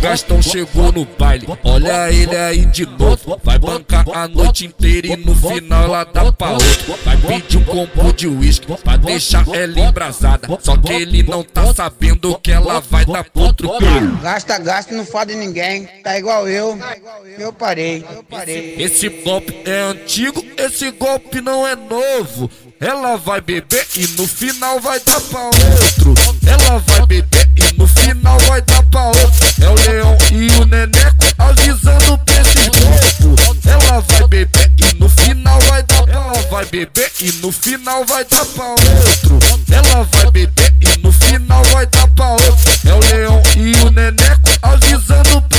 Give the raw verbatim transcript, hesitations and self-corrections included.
Gastão chegou no baile, olha ele aí de novo. Vai bancar a noite inteira e no final ela dá pra outro. Vai pedir um copo de uísque pra deixar ela embrasada. Só que ele não tá sabendo que ela vai dar pro outro cara. Gasta, gasta e não fode ninguém. Tá igual eu. Eu parei. Eu parei. Esse golpe é antigo, esse golpe não é novo. Ela vai beber e no final vai dar pra outro. Ela vai beber e no final vai dar pra outro. É o Leão e o Neneco avisando pra esses bobos. Ela vai beber e no final vai dar pra Ela vai beber e no final vai dar pra outro. Ela vai beber e no final vai dar pra outro. É o Leão e o Neneco avisando pra